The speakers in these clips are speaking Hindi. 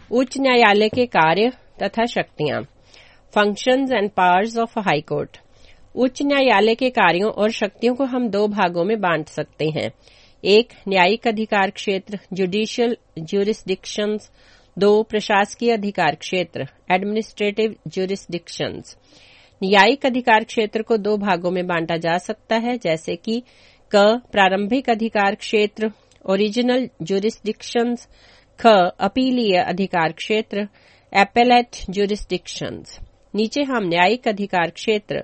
उच्च न्यायालय के कार्य तथा शक्तियां। Functions and powers of high court. उच्च न्यायालय के कार्यों और शक्तियों को हम दो भागों में बांट सकते हैं। एक, न्यायिक अधिकार क्षेत्र जुडिशियल ज्यूरिसडिक्शंस। दो, प्रशासकीय अधिकार क्षेत्र एडमिनिस्ट्रेटिव ज्यूरिसडिक्शंस। न्यायिक अधिकार क्षेत्र को दो भागों में बांटा जा सकता है, जैसे कि क, प्रारंभिक अधिकार क्षेत्र ओरिजिनल ज्यूरिसडिक्शंस। ख, अपीलीय अधिकार क्षेत्र एपेलेट ज्यूरिसडिक्शंस। नीचे हम न्यायिक अधिकार क्षेत्र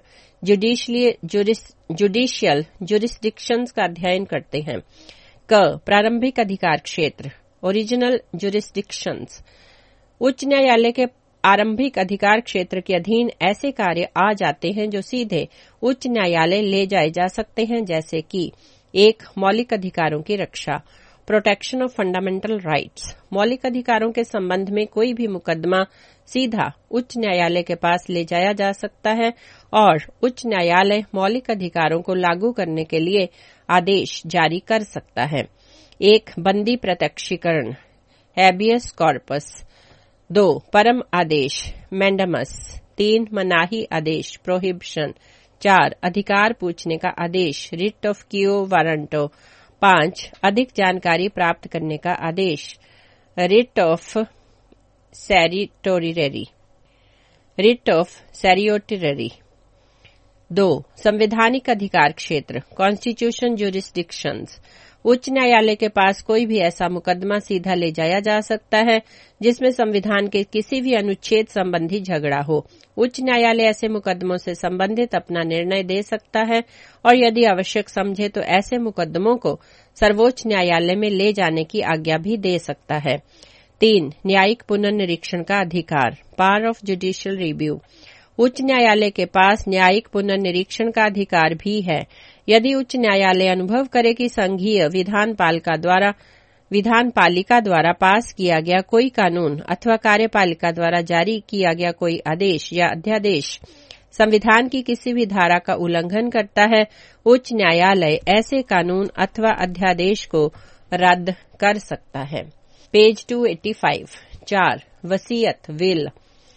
जुडिशियल ज्यूरिसडिक्शंस का अध्ययन करते हैं। क, प्रारंभिक अधिकार क्षेत्र ओरिजिनल ज्यूरिसडिक्शंस। उच्च न्यायालय के आरंभिक अधिकार क्षेत्र के अधीन ऐसे कार्य आ जाते हैं जो सीधे उच्च न्यायालय ले जाए जा सकते हैं, जैसे कि एक, मौलिक अधिकारों की रक्षा प्रोटेक्शन ऑफ फंडामेंटल राइट्स। मौलिक अधिकारों के संबंध में कोई भी मुकदमा सीधा उच्च न्यायालय के पास ले जाया जा सकता है और उच्च न्यायालय मौलिक अधिकारों को लागू करने के लिए आदेश जारी कर सकता है। एक, बंदी प्रत्यक्षीकरण हैबियस कॉर्पस। दो, परम आदेश मैंडमस। तीन, मनाही आदेश प्रोहिबिशन। चार, अधिकार पूछने का आदेश रिट ऑफ क्यो वारंटो। पांच, अधिक जानकारी प्राप्त करने का आदेश रिट ऑफ सैरियोटिररी। दो, संवैधानिक अधिकार क्षेत्र कॉन्स्टिट्यूशन ज्यूरिसडिक्शंस। उच्च न्यायालय के पास कोई भी ऐसा मुकदमा सीधा ले जाया जा सकता है जिसमें संविधान के किसी भी अनुच्छेद संबंधी झगड़ा हो। उच्च न्यायालय ऐसे मुकदमों से संबंधित अपना निर्णय दे सकता है और यदि आवश्यक समझे तो ऐसे मुकदमों को सर्वोच्च न्यायालय में ले जाने की आज्ञा भी दे सकता है। तीन, न्यायिक पुनर्निरीक्षण का अधिकार पावर ऑफ जुडिशियल रिव्यू। उच्च न्यायालय के पास न्यायिक पुनर्निरीक्षण का अधिकार भी है। यदि उच्च न्यायालय अनुभव करे कि संघीय विधानपालिका द्वारा पास किया गया कोई कानून अथवा कार्यपालिका द्वारा जारी किया गया कोई आदेश या अध्यादेश संविधान की किसी भी धारा का उल्लंघन करता है, उच्च न्यायालय ऐसे कानून अथवा अध्यादेश को रद्द कर सकता है। पेज 285। 4, वसीयत विल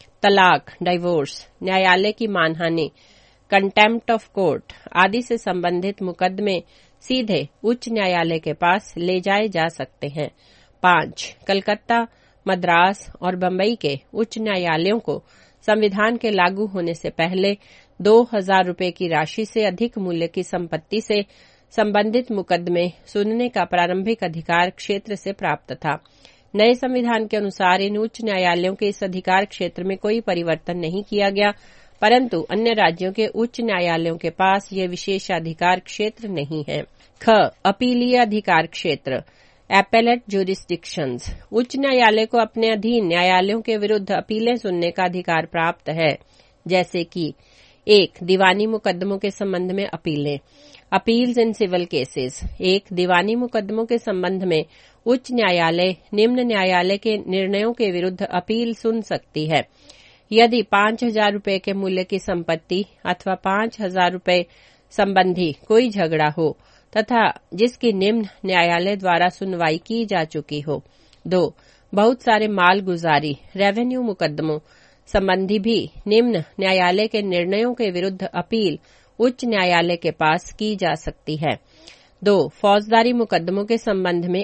तलाक डाइवोर्स न्यायालय की मानहानि कंटेम्प्ट ऑफ कोर्ट आदि से संबंधित मुकदमे सीधे उच्च न्यायालय के पास ले जाए जा सकते हैं। 5, कलकत्ता, मद्रास और बंबई के उच्च न्यायालयों को संविधान के लागू होने से पहले 2000 रुपए की राशि से अधिक मूल्य की संपत्ति से संबंधित मुकदमे सुनने का प्रारंभिक अधिकार क्षेत्र से प्राप्त था। नए संविधान के अनुसार इन उच्च न्यायालयों के इस अधिकार क्षेत्र में कोई परिवर्तन नहीं किया गया, परंतु अन्य राज्यों के उच्च न्यायालयों के पास यह विशेषाधिकार क्षेत्र नहीं है। ख, अपीलीय अधिकार क्षेत्र एपेलेट ज्यूरिसडिक्शंस। उच्च न्यायालय को अपने अधीन न्यायालयों के विरुद्ध अपीलें सुनने का अधिकार प्राप्त है, जैसे कि 1, दीवानी मुकदमों के संबंध में अपीलें अपील्स इन सिविल केसेस। 1, दीवानी मुकदमों के संबंध में उच्च न्यायालय निम्न न्यायालय के निर्णयों के विरुद्ध अपील सुन सकती है यदि 5000 रुपए के मूल्य की संपत्ति अथवा 5000 रुपए संबंधी कोई झगड़ा हो तथा जिसकी निम्न न्यायालय द्वारा सुनवाई की जा चुकी हो। 2, बहुत सारे माल गुजारी रेवेन्यू मुकदमों संबंधी भी निम्न न्यायालय के निर्णयों के विरुद्ध अपील उच्च न्यायालय के पास की जा सकती है। 2, फौजदारी मुकदमों के संबंध में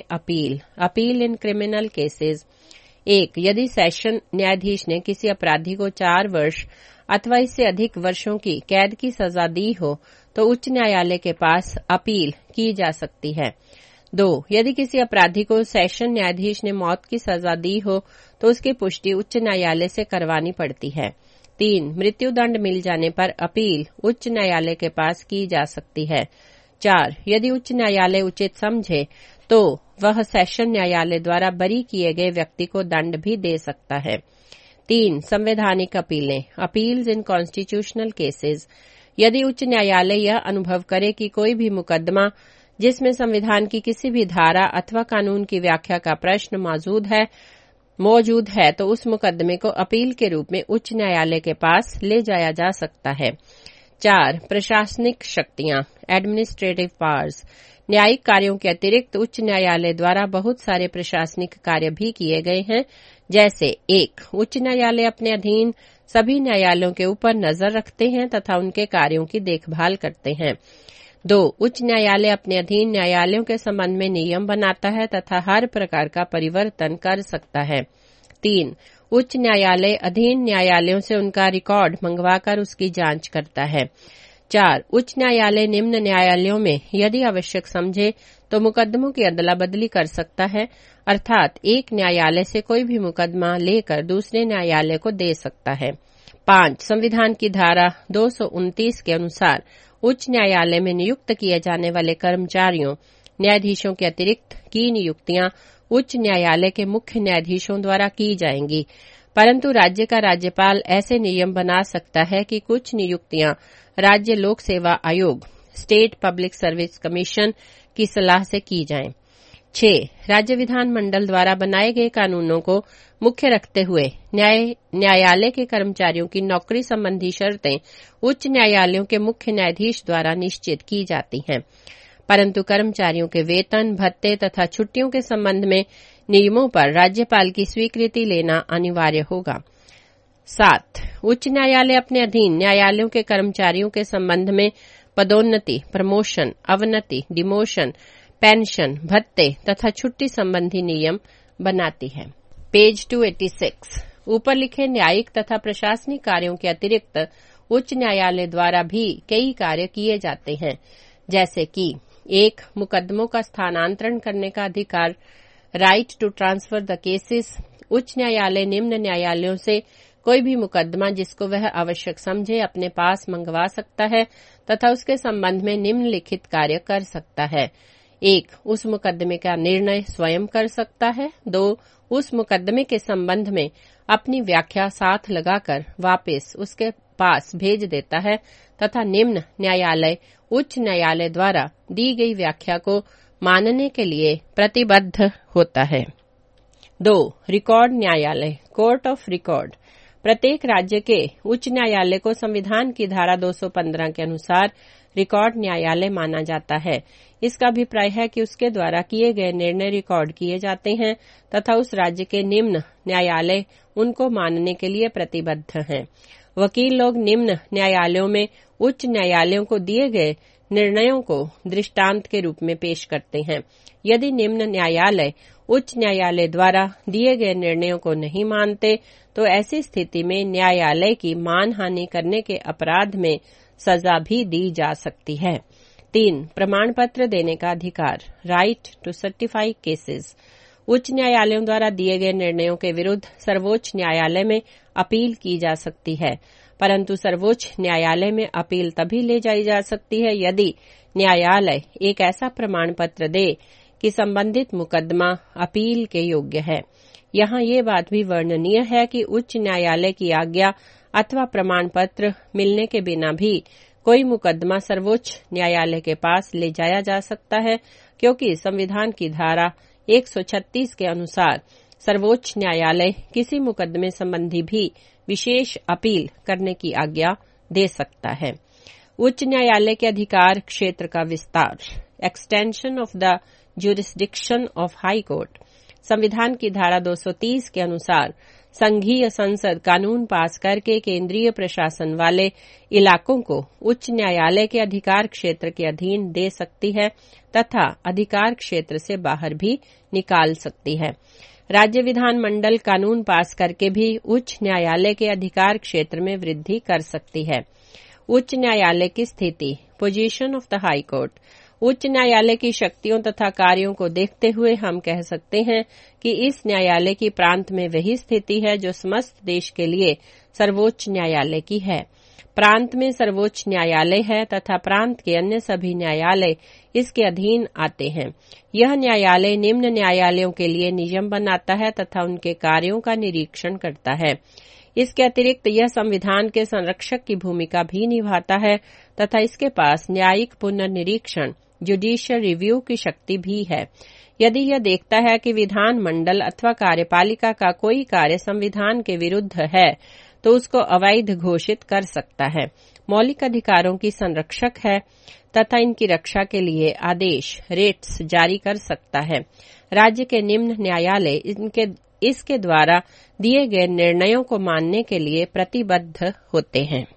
अपील इन क्रिमिनल केसेस। 1, यदि सेशन न्यायाधीश ने किसी अपराधी को 4 वर्ष अथवा इससे अधिक वर्षों की कैद की सजा दी हो तो उच्च न्यायालय के पास अपील की जा सकती है। 2, यदि किसी अपराधी को सेशन न्यायाधीश ने मौत की सजा दी हो तो उसकी पुष्टि उच्च न्यायालय से करवानी पड़ती है। 3, मृत्यु दंड मिल जाने पर अपील उच्च न्यायालय के पास की जा सकती है। 4, यदि उच्च न्यायालय उचित समझे तो वह सेशन न्यायालय द्वारा बरी किए गए व्यक्ति को दंड भी दे सकता है। 3, संवैधानिक अपीलें अपील्स इन कॉन्स्टिट्यूशनल केसेस। यदि उच्च न्यायालय यह अनुभव करे कि कोई भी मुकदमा जिसमें संविधान की किसी भी धारा अथवा कानून की व्याख्या का प्रश्न मौजूद है तो उस मुकदमे को अपील के रूप में उच्च न्यायालय के पास ले जाया जा सकता है। 4, प्रशासनिक शक्तियां एडमिनिस्ट्रेटिव पावर्स न्यायिक कार्यों के अतिरिक्त उच्च न्यायालय द्वारा बहुत सारे प्रशासनिक कार्य भी किए गए हैं, जैसे 1. उच्च न्यायालय अपने अधीन सभी न्यायालयों के ऊपर नजर रखते हैं तथा उनके कार्यों की देखभाल करते हैं। 2. उच्च न्यायालय अपने अधीन न्यायालयों के संबंध में नियम बनाता है तथा हर प्रकार का परिवर्तन कर सकता है। 3. उच्च न्यायालय अधीन न्यायालयों से उनका रिकॉर्ड मंगवाकर उसकी जांच करता है। 4. उच्च न्यायालय निम्न न्यायालयों में यदि आवश्यक समझे तो मुकदमों की अदला बदली कर सकता है, अर्थात एक न्यायालय से कोई भी मुकदमा लेकर दूसरे न्यायालय को दे सकता है। 5. संविधान की धारा 229 के अनुसार उच्च न्यायालय में नियुक्त किए जाने वाले कर्मचारियों, न्यायाधीशों के अतिरिक्त की नियुक्तियां उच्च न्यायालय के मुख्य न्यायाधीशों द्वारा की जाएंगी, परंतु राज्य का राज्यपाल ऐसे नियम बना सकता है कि कुछ नियुक्तियां राज्य लोक सेवा आयोग, स्टेट पब्लिक सर्विस कमीशन की सलाह से की जाएं। 6. राज्य विधान मंडल द्वारा बनाए गए कानूनों को मुख्य रखते हुए न्यायालय के कर्मचारियों की नौकरी संबंधी शर्तें उच्च न्यायालयों के मुख्य न्यायाधीश द्वारा निश्चित की जाती हैं, परंतु कर्मचारियों के वेतन, भत्ते तथा छुट्टियों के संबंध में नियमों पर राज्यपाल की स्वीकृति लेना अनिवार्य होगा। 7. उच्च न्यायालय अपने अधीन न्यायालयों के कर्मचारियों के संबंध में पदोन्नति, प्रमोशन, अवनति, डिमोशन, पेंशन, भत्ते तथा छुट्टी संबंधी नियम बनाती है। पेज 286। ऊपर लिखे न्यायिक तथा प्रशासनिक कार्यों के अतिरिक्त उच्च न्यायालय द्वारा भी कई कार्य किए जाते हैं, जैसे कि 1. मुकदमों का स्थानांतरण करने का अधिकार, right to transfer the cases. उच्च न्यायालय निम्न न्यायालयों से कोई भी मुकदमा जिसको वह आवश्यक समझे अपने पास मंगवा सकता है तथा उसके संबंध में निम्नलिखित कार्य कर सकता है। 1. उस मुकदमे का निर्णय स्वयं कर सकता है। 2. उस मुकदमे के संबंध में अपनी व्याख्या साथ लगाकर वापस उसके पास भेज देता है तथा निम्न न्यायालय उच्च न्यायालय द्वारा दी गई व्याख्या को मानने के लिए प्रतिबद्ध होता है। 2. रिकॉर्ड न्यायालय, कोर्ट ऑफ रिकॉर्ड। प्रत्येक राज्य के उच्च न्यायालय को संविधान की धारा 215 के अनुसार रिकॉर्ड न्यायालय माना जाता है। इसका अभिप्राय है कि उसके द्वारा किए गए निर्णय रिकॉर्ड किए जाते हैं तथा उस राज्य के निम्न न्यायालय उनको मानने के लिए प्रतिबद्ध हैं। वकील लोग निम्न न्यायालयों में उच्च न्यायालयों को दिए गए निर्णयों को दृष्टांत के रूप में पेश करते हैं। यदि निम्न न्यायालय उच्च न्यायालय द्वारा दिए गए निर्णयों को नहीं मानते तो ऐसी स्थिति में न्यायालय की मानहानि करने के अपराध में सजा भी दी जा सकती है। 3. प्रमाण पत्र देने का अधिकार, राइट टू सर्टिफाई केसेस। उच्च न्यायालयों द्वारा दिए गए निर्णयों के विरुद्ध सर्वोच्च न्यायालय में अपील की जा सकती है, परंतु सर्वोच्च न्यायालय में अपील तभी ले जाई जा सकती है यदि न्यायालय एक ऐसा प्रमाण पत्र दे कि संबंधित मुकदमा अपील के योग्य है। यहाँ ये बात भी वर्णनीय है कि उच्च न्यायालय की आज्ञा अथवा प्रमाण पत्र मिलने के बिना भी कोई मुकदमा सर्वोच्च न्यायालय के पास ले जाया जा सकता है, क्योंकि संविधान की धारा 136 के अनुसार सर्वोच्च न्यायालय किसी मुकदमे संबंधी भी विशेष अपील करने की आज्ञा दे सकता है। उच्च न्यायालय के अधिकार क्षेत्र का विस्तार, extension of the jurisdiction of high court. संविधान की धारा 230 के अनुसार संघीय संसद कानून पास करके केंद्रीय प्रशासन वाले इलाकों को उच्च न्यायालय के अधिकार क्षेत्र के अधीन दे सकती है तथा अधिकार क्षेत्र से बाहर भी निकाल सकती है। राज्य विधान मंडल कानून पास करके भी उच्च न्यायालय के अधिकार क्षेत्र में वृद्धि कर सकती है। उच्च न्यायालय की स्थिति, position of the high court. उच्च न्यायालय की शक्तियों तथा कार्यों को देखते हुए हम कह सकते हैं कि इस न्यायालय की प्रांत में वही स्थिति है जो समस्त देश के लिए सर्वोच्च न्यायालय की है। प्रांत में सर्वोच्च न्यायालय है तथा प्रांत के अन्य सभी न्यायालय इसके अधीन आते हैं। यह न्यायालय निम्न न्यायालयों के लिए नियम बनाता है तथा उनके कार्यों का निरीक्षण करता है। इसके अतिरिक्त यह संविधान के संरक्षक की भूमिका भी निभाता है तथा इसके पास न्यायिक पुनर्निरीक्षण, जुडिशियल रिव्यू की शक्ति भी है। यदि यह देखता है कि विधान मंडल अथवा कार्यपालिका का कोई कार्य संविधान के विरुद्ध है तो उसको अवैध घोषित कर सकता है। मौलिक अधिकारों की संरक्षक है तथा इनकी रक्षा के लिए आदेश रेट्स जारी कर सकता है। राज्य के निम्न न्यायालय इसके द्वारा दिए गए निर्णयों को मानने के लिए प्रतिबद्ध होते हैं।